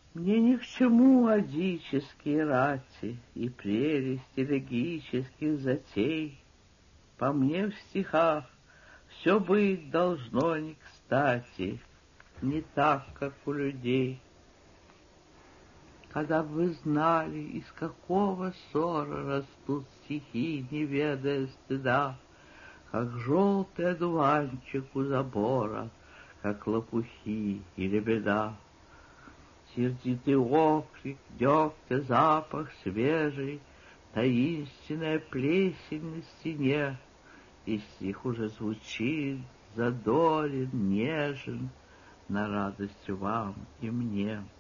Мне ни к чему адические рати и прелесть элегических затей. По мне в стихах все быть должно не кстати, не так, как у людей. Когда бы вы знали, из какого ссора растут стихи, не ведая стыда, как желтый одуванчик у забора, как лопухи или беда. Сердитый окрик, дегтя запах свежий, таинственная плесень на стене, и стих уже звучит, задорен, нежен, на радость вам и мне.